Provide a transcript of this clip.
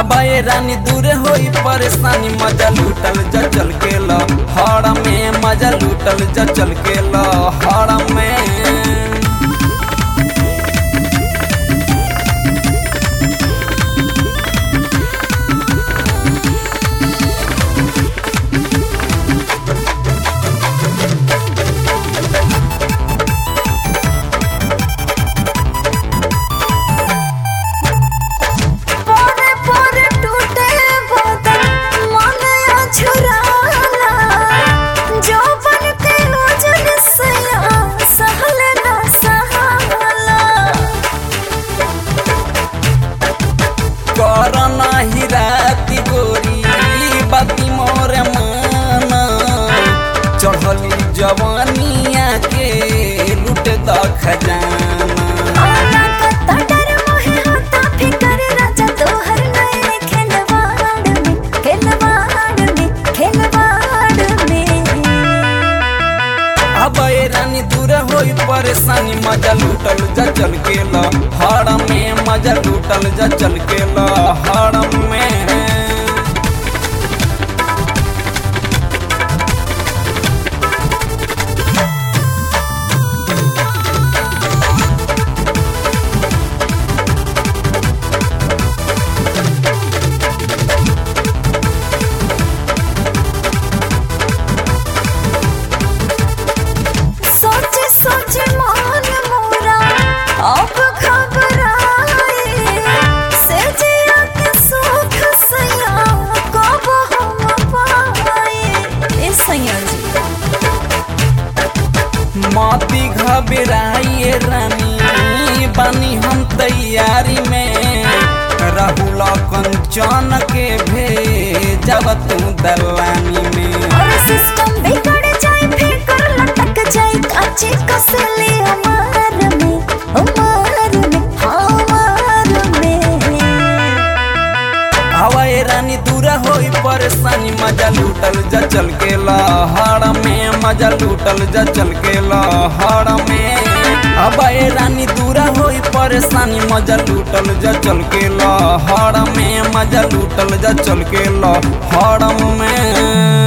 अब ये रानी दूर होई परेशानी मजा लूटल जा चल के ला हाड़ में मजा लूटल जा चल के ला हाड़ में। करना ही राती गोरी बाती मोर माना चढ़ली जवानिया के लूट द खजाना। अब ये रानी दूर होई परेशानी मजा लूटल जा चल के ला हाड़ में मजा लूटल जा चल के ला हाड़ में। माती घबराइए रानी बानी हम तैयारी में राहुल कंचन के भेजब तू दलानी में। सिस्टम बिगड़ जाए फेंकर लटक जाए काचे कसले हमार में हमार में। हवाए रानी दूर होई परेशानी मजा लूटल जा चल के ला हाड़ में मजा लूटल जा चल के ला हाड़ में। अब ये रानी दूर होई परेशानी मजा लूटल जा चल के ला हाड़ में मजा लूटल जा चल के ला हाड़ में।